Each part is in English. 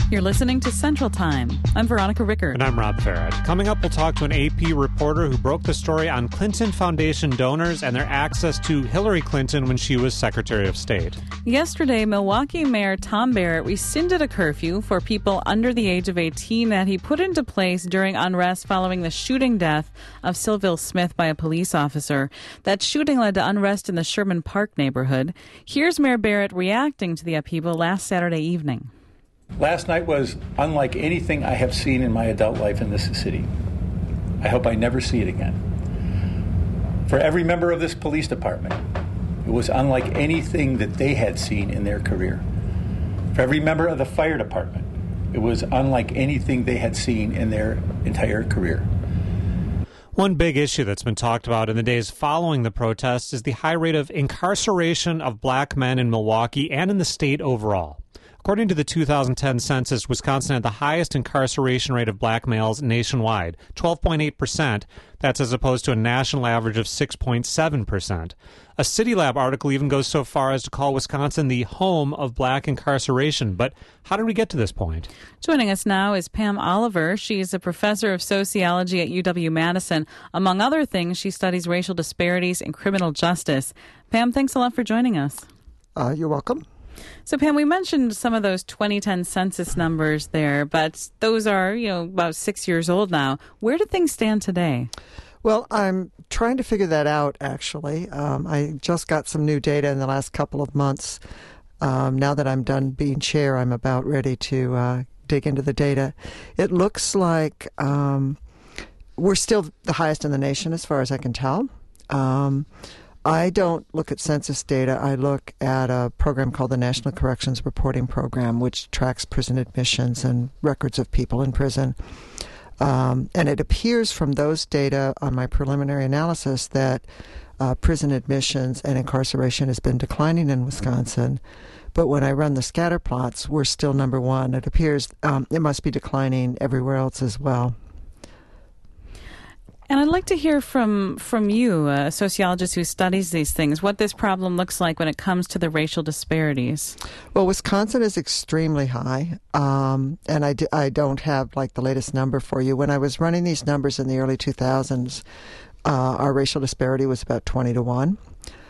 You're listening to Central Time. I'm Veronica Rickert. And I'm Rob Farrett. Coming up, we'll talk to an AP reporter who broke the story on Clinton Foundation donors and their access to Hillary Clinton when she was Secretary of State. Yesterday, Milwaukee Mayor Tom Barrett rescinded a curfew for people under the age of 18 that he put into place during unrest following the shooting death of Sylville Smith by a police officer. That shooting led to unrest in the Sherman Park neighborhood. Here's Mayor Barrett reacting to the upheaval last Saturday evening. Last night was unlike anything I have seen in my adult life in this city. I hope I never see it again. For every member of this police department, it was unlike anything that they had seen in their career. For every member of the fire department, it was unlike anything they had seen in their entire career. One big issue that's been talked about in the days following the protests is the high rate of incarceration of black men in Milwaukee and in the state overall. According to the 2010 census, Wisconsin had the highest incarceration rate of black males nationwide, 12.8%. That's as opposed to a national average of 6.7%. A CityLab article even goes so far as to call Wisconsin the home of black incarceration. But how did we get to this point? Joining us now is Pam Oliver. She's a professor of sociology at UW-Madison. Among other things, she studies racial disparities in criminal justice. Pam, thanks a lot for joining us. You're welcome. So, Pam, we mentioned some of those 2010 census numbers there, but those are, about 6 years old now. Where do things stand today? Well, I'm trying to figure that out, actually. I just got some new data in the last couple of months. Now that I'm done being chair, I'm about ready to dig into the data. It looks like we're still the highest in the nation as far as I can tell. I don't look at census data. I look at a program called the National Corrections Reporting Program, which tracks prison admissions and records of people in prison. And it appears from those data on my preliminary analysis that prison admissions and incarceration has been declining in Wisconsin. But when I run the scatter plots, we're still number one. It appears it must be declining everywhere else as well. And I'd like to hear from you, a sociologist who studies these things, what this problem looks like when it comes to the racial disparities. Well, Wisconsin is extremely high, and I don't have the latest number for you. When I was running these numbers in the early 2000s, our racial disparity was about 20 to 1.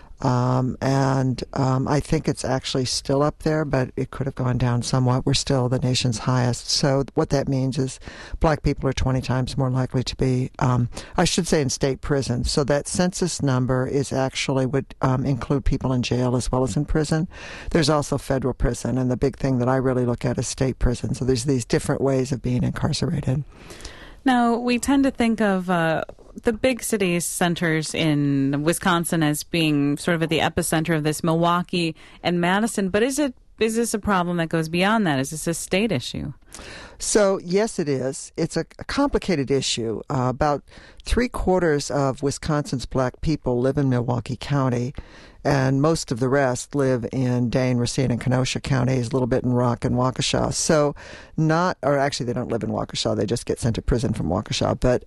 I think it's actually still up there, but it could have gone down somewhat. We're still the nation's highest. So what that means is black people are 20 times more likely to be, I should say, in state prison. So that census number is actually would include people in jail as well as in prison. There's also federal prison, and the big thing that I really look at is state prison. So there's these different ways of being incarcerated. Now, we tend to think of the big city centers in Wisconsin as being sort of at the epicenter of this, Milwaukee and Madison. But is this a problem that goes beyond that? Is this a state issue? So, yes, it is. It's a complicated issue. About 3/4 of Wisconsin's black people live in Milwaukee County, and most of the rest live in Dane, Racine, and Kenosha counties, a little bit in Rock and Waukesha. So actually they don't live in Waukesha, they just get sent to prison from Waukesha. But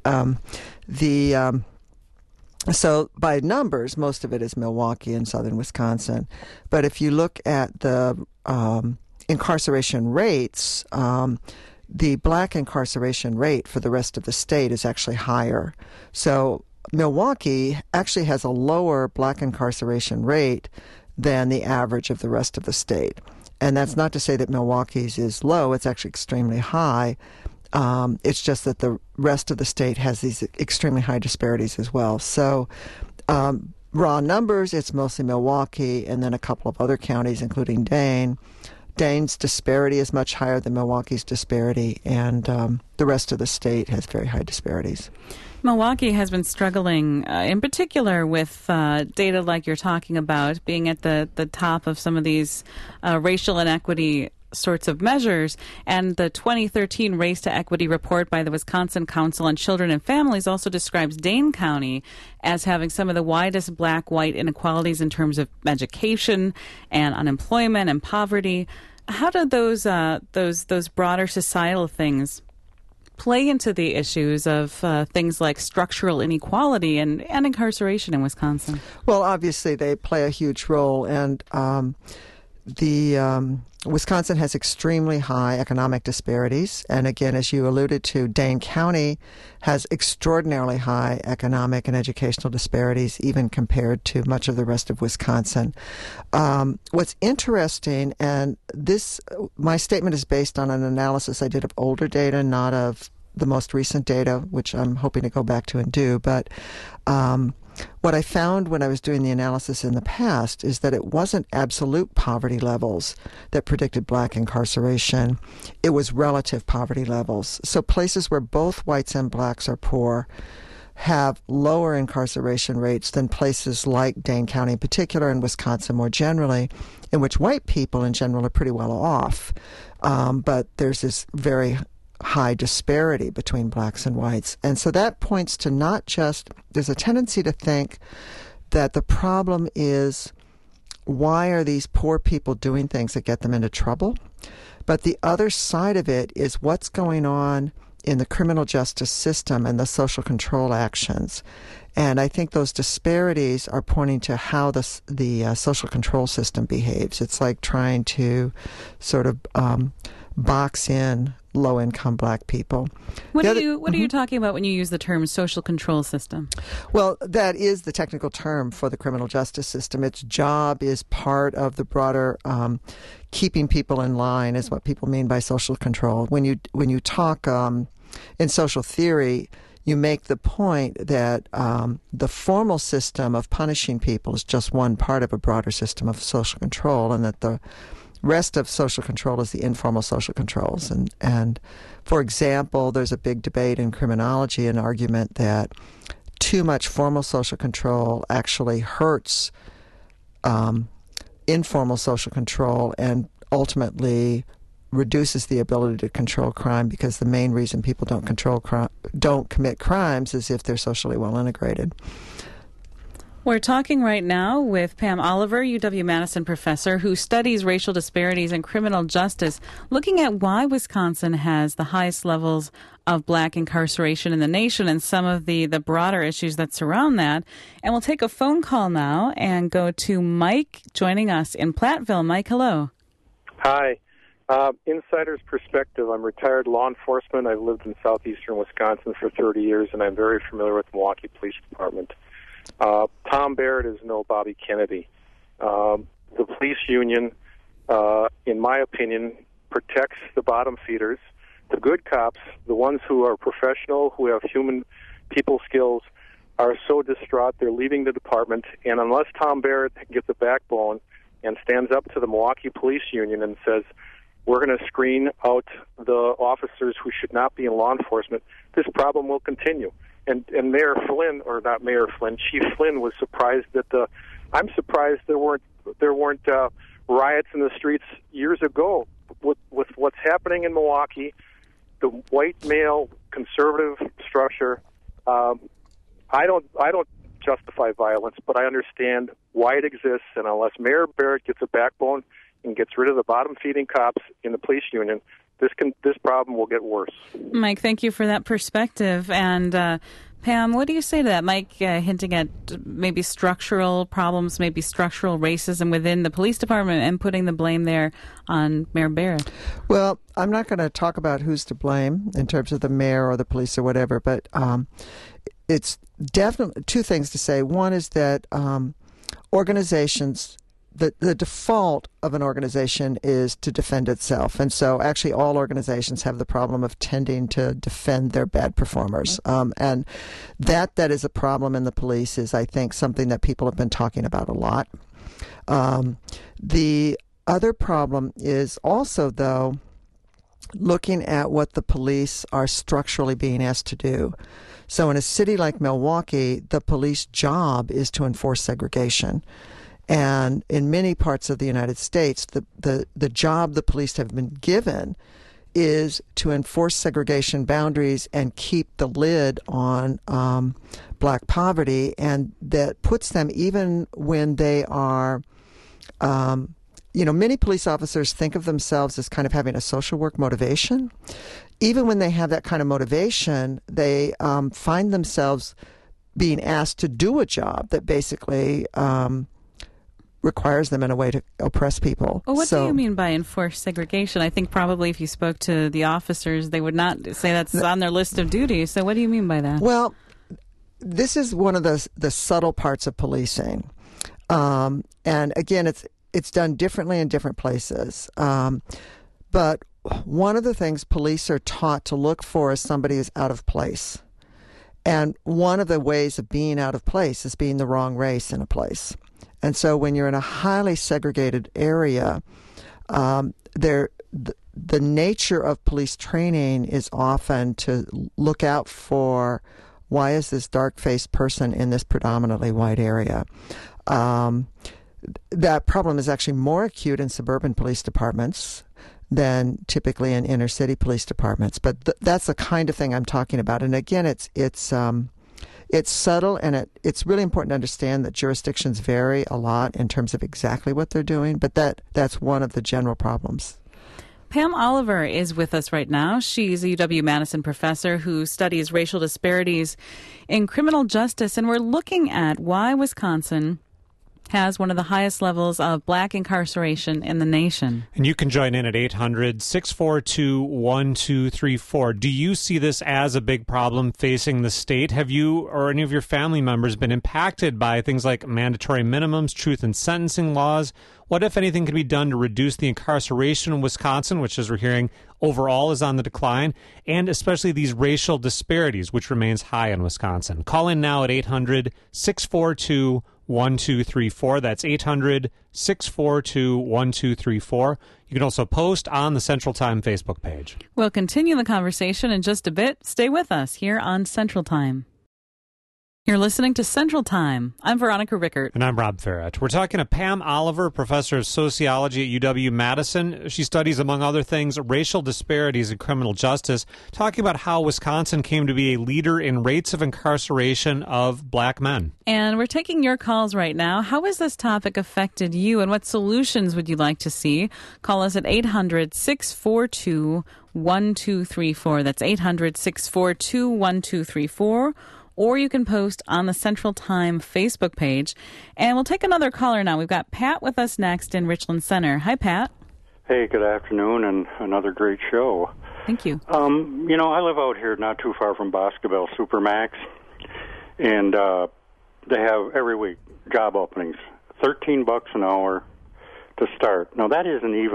so by numbers, most of it is Milwaukee and southern Wisconsin. But if you look at the incarceration rates, the black incarceration rate for the rest of the state is actually higher. So Milwaukee actually has a lower black incarceration rate than the average of the rest of the state. And that's not to say that Milwaukee's is low. It's actually extremely high. It's just that the rest of the state has these extremely high disparities as well. So raw numbers, it's mostly Milwaukee and then a couple of other counties, including Dane. Dane's disparity is much higher than Milwaukee's disparity, and the rest of the state has very high disparities. Milwaukee has been struggling in particular with data like you're talking about, being at the top of some of these racial inequity sorts of measures. And the 2013 Race to Equity report by the Wisconsin Council on Children and Families also describes Dane County as having some of the widest black-white inequalities in terms of education and unemployment and poverty. How do those broader societal things play into the issues of things like structural inequality and incarceration in Wisconsin? Well, obviously they play a huge role, and the Wisconsin has extremely high economic disparities. And again, as you alluded to, Dane County has extraordinarily high economic and educational disparities, even compared to much of the rest of Wisconsin. What's interesting, and my statement is based on an analysis I did of older data, not of the most recent data, which I'm hoping to go back to and do. But what I found when I was doing the analysis in the past is that it wasn't absolute poverty levels that predicted black incarceration. It was relative poverty levels. So places where both whites and blacks are poor have lower incarceration rates than places like Dane County in particular, and Wisconsin more generally, in which white people in general are pretty well off. But there's this very high disparity between blacks and whites. And so that points to not just, there's a tendency to think that the problem is, why are these poor people doing things that get them into trouble? But the other side of it is what's going on in the criminal justice system and the social control actions. And I think those disparities are pointing to how the social control system behaves. It's like trying to sort of box in low-income black people. What are you talking about when you use the term social control system? Well, that is the technical term for the criminal justice system. Its job is part of the broader keeping people in line, is what people mean by social control. When you talk in social theory, you make the point that the formal system of punishing people is just one part of a broader system of social control, and that the rest of social control is the informal social controls. And for example, there's a big debate in criminology, an argument that too much formal social control actually hurts informal social control and ultimately reduces the ability to control crime, because the main reason people don't commit crimes is if they're socially well integrated. We're talking right now with Pam Oliver, UW-Madison professor, who studies racial disparities in criminal justice, looking at why Wisconsin has the highest levels of black incarceration in the nation and some of the broader issues that surround that. And we'll take a phone call now and go to Mike joining us in Platteville. Mike, hello. Hi. Insider's perspective. I'm retired law enforcement. I've lived in southeastern Wisconsin for 30 years, and I'm very familiar with the Milwaukee Police Department. Tom Barrett is no Bobby Kennedy. The police union, in my opinion, protects the bottom feeders. The good cops, the ones who are professional, who have human people skills, are so distraught they're leaving the department. And unless Tom Barrett gets a backbone and stands up to the Milwaukee Police Union and says, we're going to screen out the officers who should not be in law enforcement, this problem will continue. And Mayor Flynn, or not Mayor Flynn, Chief Flynn was surprised that I'm surprised there weren't riots in the streets years ago with what's happening in Milwaukee. The white male conservative structure. I don't justify violence, but I understand why it exists. And unless Mayor Barrett gets a backbone and gets rid of the bottom feeding cops in the police union, this problem will get worse. Mike, thank you for that perspective. And Pam, what do you say to that? Mike hinting at maybe structural problems, maybe structural racism within the police department, and putting the blame there on Mayor Barrett. Well, I'm not going to talk about who's to blame in terms of the mayor or the police or whatever, but it's definitely two things to say. One is that organizations, the default of an organization is to defend itself. And so actually all organizations have the problem of tending to defend their bad performers. And that is a problem in the police is, I think, something that people have been talking about a lot. The other problem is also, though, looking at what the police are structurally being asked to do. So in a city like Milwaukee, the police job is to enforce segregation. And in many parts of the United States, the job the police have been given is to enforce segregation boundaries and keep the lid on black poverty. And that puts them, even when they are, many police officers think of themselves as kind of having a social work motivation. Even when they have that kind of motivation, they find themselves being asked to do a job that basically requires them in a way to oppress people. Well, what do you mean by enforced segregation? I think probably if you spoke to the officers, they would not say that's on their list of duties. So what do you mean by that? Well, this is one of the subtle parts of policing. And again, it's done differently in different places. But one of the things police are taught to look for is somebody who's out of place. And one of the ways of being out of place is being the wrong race in a place. And so when you're in a highly segregated area, the nature of police training is often to look out for, why is this dark-faced person in this predominantly white area? That problem is actually more acute in suburban police departments than typically in inner city police departments. But that's the kind of thing I'm talking about. And again, it's subtle, and it's really important to understand that jurisdictions vary a lot in terms of exactly what they're doing, but that's one of the general problems. Pam Oliver is with us right now. She's a UW-Madison professor who studies racial disparities in criminal justice, and we're looking at why Wisconsin has one of the highest levels of black incarceration in the nation. And you can join in at 800-642-1234. Do you see this as a big problem facing the state? Have you or any of your family members been impacted by things like mandatory minimums, truth in sentencing laws? What, if anything, can be done to reduce the incarceration in Wisconsin, which, as we're hearing, overall is on the decline, and especially these racial disparities, which remains high in Wisconsin? Call in now at 800-642-1234. 1234. That's 800-642-1234. You can also post on the Central Time Facebook page. We'll continue the conversation in just a bit. Stay with us here on Central Time. You're listening to Central Time. I'm Veronica Rickert. And I'm Rob Farrett. We're talking to Pam Oliver, professor of sociology at UW-Madison. She studies, among other things, racial disparities in criminal justice, talking about how Wisconsin came to be a leader in rates of incarceration of black men. And we're taking your calls right now. How has this topic affected you, and what solutions would you like to see? Call us at 800-642-1234. That's 800-642-1234. Or you can post on the Central Time Facebook page. And we'll take another caller now. We've got Pat with us next in Richland Center. Hi, Pat. Hey, good afternoon, and another great show. Thank you. I live out here not too far from Boscobel Supermax, and they have every week job openings, $13 an hour to start. Now that isn't even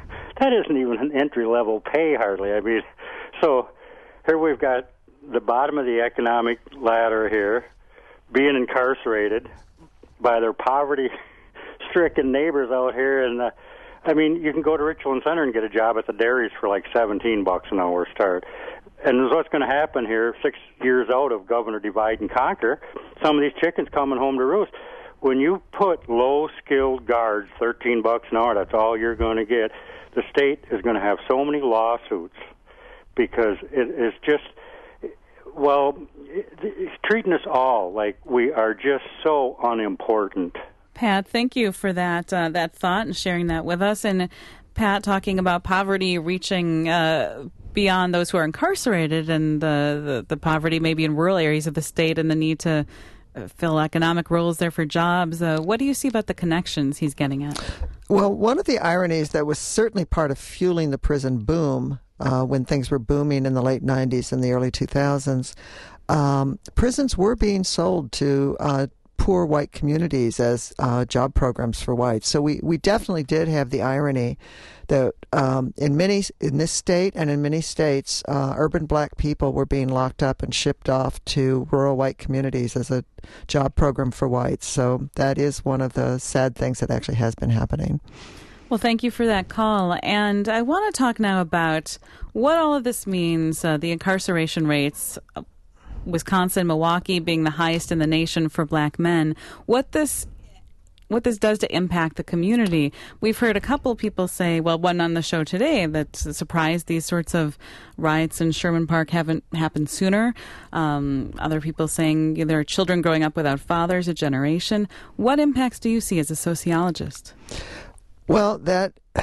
an entry level pay hardly. I mean, so here we've got the bottom of the economic ladder here, being incarcerated by their poverty-stricken neighbors out here. And, you can go to Richland Center and get a job at the dairies for like $17 an hour start. And what's going to happen here, 6 years out of Governor Divide and Conquer, some of these chickens coming home to roost. When you put low-skilled guards, $13 an hour, that's all you're going to get. The state is going to have so many lawsuits because it is just... Well, it's treating us all like we are just so unimportant. Pat, thank you for that thought and sharing that with us. And Pat, talking about poverty reaching beyond those who are incarcerated, and the poverty maybe in rural areas of the state, and the need to fill economic roles there for jobs. What do you see about the connections he's getting at? Well, one of the ironies that was certainly part of fueling the prison boom when things were booming in the late 90s and the early 2000s, prisons were being sold to poor white communities as job programs for whites. So we definitely did have the irony that in this state and in many states, urban black people were being locked up and shipped off to rural white communities as a job program for whites. So that is one of the sad things that actually has been happening. Well, thank you for that call. And I want to talk now about what all of this means, the incarceration rates, Wisconsin, Milwaukee being the highest in the nation for black men, what this does to impact the community. We've heard a couple people say, well, one on the show today, that's surprised these sorts of riots in Sherman Park haven't happened sooner. Other people saying there are children growing up without fathers, a generation. What impacts do you see as a sociologist? Well, that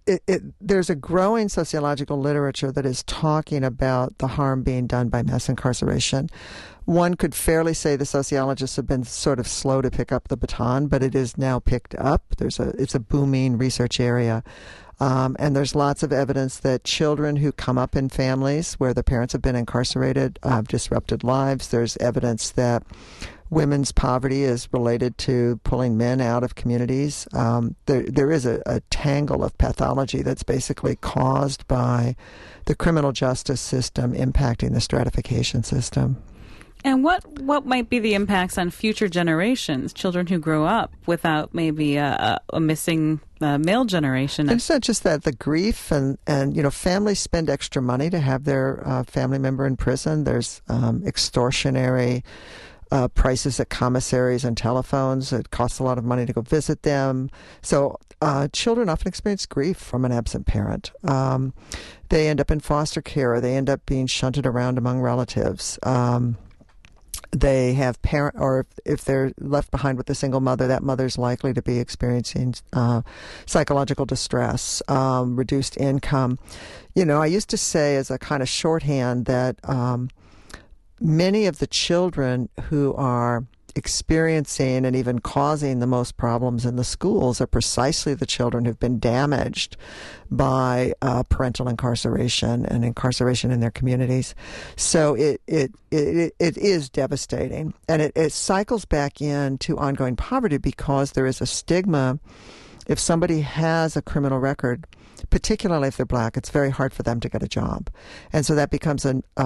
there's a growing sociological literature that is talking about the harm being done by mass incarceration. One could fairly say the sociologists have been sort of slow to pick up the baton, but it is now picked up. It's a booming research area. And there's lots of evidence that children who come up in families where the parents have been incarcerated have disrupted lives. There's evidence that women's poverty is related to pulling men out of communities. There is a tangle of pathology that's basically caused by the criminal justice system impacting the stratification system. And what might be the impacts on future generations, children who grow up without maybe a missing male generation? It's not just that, the grief and families spend extra money to have their family member in prison. There's extortionary prices at commissaries and telephones. It costs a lot of money to go visit them. So children often experience grief from an absent parent. They end up in foster care, or they end up being shunted around among relatives. They have or if they're left behind with a single mother, that mother's likely to be experiencing psychological distress, reduced income. I used to say as a kind of shorthand that many of the children who are experiencing and even causing the most problems in the schools are precisely the children who've been damaged by parental incarceration and incarceration in their communities. So it is devastating, and it cycles back into ongoing poverty because there is a stigma. If somebody has a criminal record, particularly if they're black, it's very hard for them to get a job, and so that becomes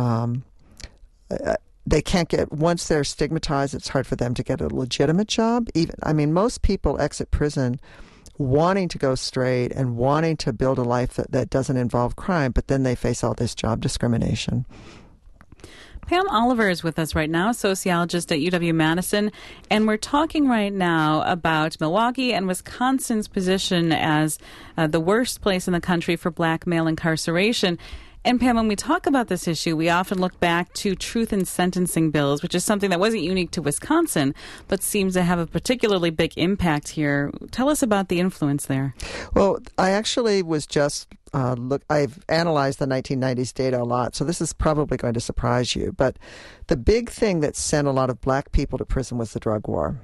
they can't get, once they're stigmatized, it's hard for them to get a legitimate job. Most people exit prison wanting to go straight and wanting to build a life that doesn't involve crime, but then they face all this job discrimination. Pam Oliver is with us right now, sociologist at UW-Madison, and we're talking right now about Milwaukee and Wisconsin's position as the worst place in the country for black male incarceration. And Pam, when we talk about this issue, we often look back to truth in sentencing bills, which is something that wasn't unique to Wisconsin, but seems to have a particularly big impact here. Tell us about the influence there. Well, I actually was just I've analyzed the 1990s data a lot, so this is probably going to surprise you. But the big thing that sent a lot of black people to prison was the drug war.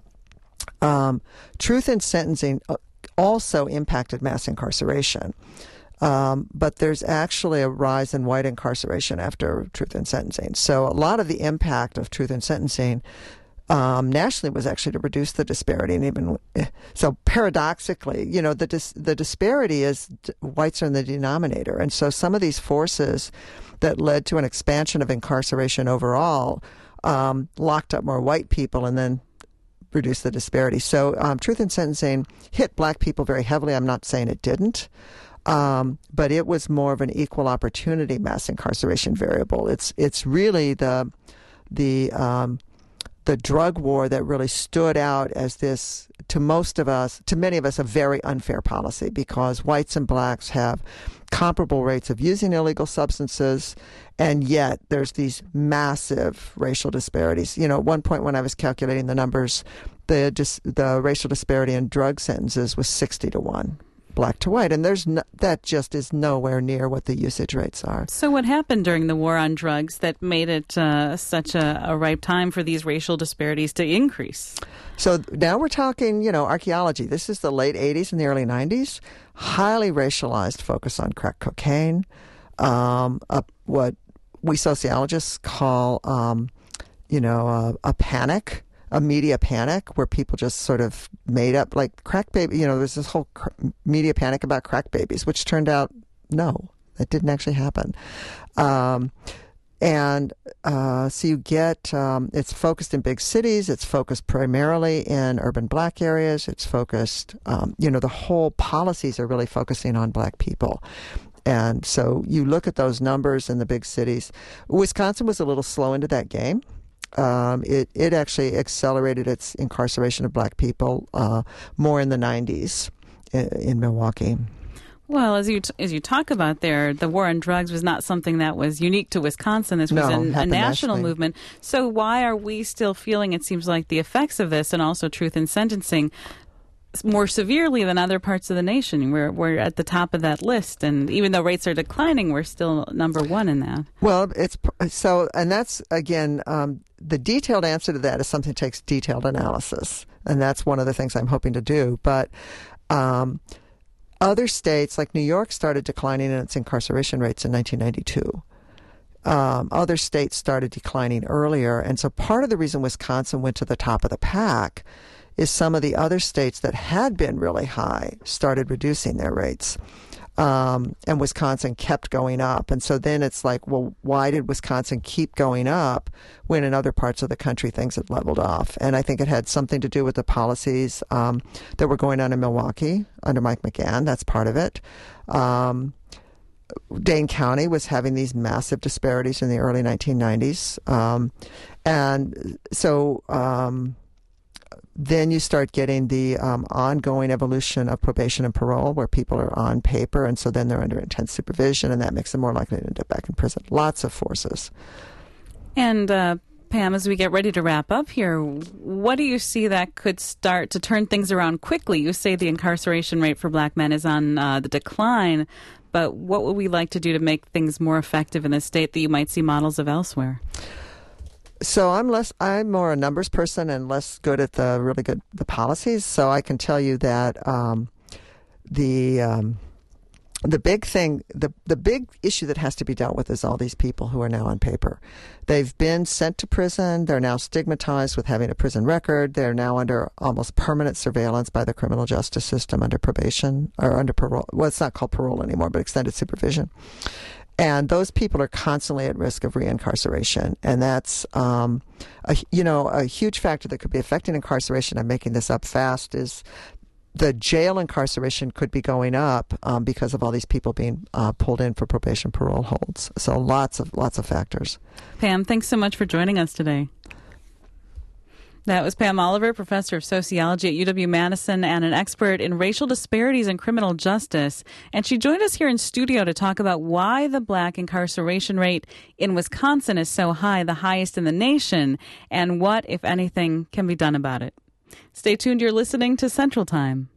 Truth in sentencing also impacted mass incarceration. But there's actually a rise in white incarceration after truth in sentencing. So a lot of the impact of truth in sentencing nationally was actually to reduce the disparity. And even so, paradoxically, the disparity is whites are in the denominator. And so some of these forces that led to an expansion of incarceration overall locked up more white people and then reduced the disparity. So truth in sentencing hit black people very heavily. I'm not saying it didn't. But it was more of an equal opportunity mass incarceration variable. It's really the drug war that really stood out as this, to many of us, a very unfair policy, because whites and blacks have comparable rates of using illegal substances, and yet there's these massive racial disparities. At one point when I was calculating the numbers, the racial disparity in drug sentences was 60-1. Black to white, and that just is nowhere near what the usage rates are. So what happened during the war on drugs that made it such a ripe time for these racial disparities to increase? So now we're talking, archaeology. This is the late 80s and the early 90s. Highly racialized focus on crack cocaine, what we sociologists call, a panic. A media panic where people just sort of made up, like crack baby. There's this whole media panic about crack babies, which turned out, no, that didn't actually happen. So you get, it's focused in big cities. It's focused primarily in urban black areas. It's focused, the whole policies are really focusing on black people. And so you look at those numbers in the big cities. Wisconsin was a little slow into that game. It actually accelerated its incarceration of black people more in the 90s in Milwaukee. Well, as you talk about there, the war on drugs was not something that was unique to Wisconsin. This was a national movement. So why are we still feeling, it seems like, the effects of this, and also truth in sentencing, more severely than other parts of the nation. We're at the top of that list, and even though rates are declining, we're still number one in that. Well, it's so, and that's again the detailed answer to that is something that takes detailed analysis, and that's one of the things I'm hoping to do. But other states like New York started declining in its incarceration rates in 1992. Other states started declining earlier, and so part of the reason Wisconsin went to the top of the pack is some of the other states that had been really high started reducing their rates. And Wisconsin kept going up. And so then it's like, well, why did Wisconsin keep going up when in other parts of the country things had leveled off? And I think it had something to do with the policies that were going on in Milwaukee under Mike McGahn. That's part of it. Dane County was having these massive disparities in the early 1990s. And so then you start getting the ongoing evolution of probation and parole, where people are on paper, and so then they're under intense supervision, and that makes them more likely to end up back in prison. Lots of forces. And Pam, as we get ready to wrap up here, what do you see that could start to turn things around quickly? You say the incarceration rate for black men is on the decline, but what would we like to do to make things more effective in the state that you might see models of elsewhere? So I'm more a numbers person and less good at the policies. So I can tell you that the big thing, the big issue that has to be dealt with is all these people who are now on paper. They've been sent to prison. They're now stigmatized with having a prison record. They're now under almost permanent surveillance by the criminal justice system under probation or under parole. Well, it's not called parole anymore, but extended supervision. And those people are constantly at risk of reincarceration. And that's, a huge factor that could be affecting incarceration. I'm making this up fast is the jail incarceration could be going up because of all these people being pulled in for probation parole holds. So lots of factors. Pam, thanks so much for joining us today. That was Pam Oliver, professor of sociology at UW-Madison and an expert in racial disparities in criminal justice. And she joined us here in studio to talk about why the black incarceration rate in Wisconsin is so high, the highest in the nation, and what, if anything, can be done about it. Stay tuned. You're listening to Central Time.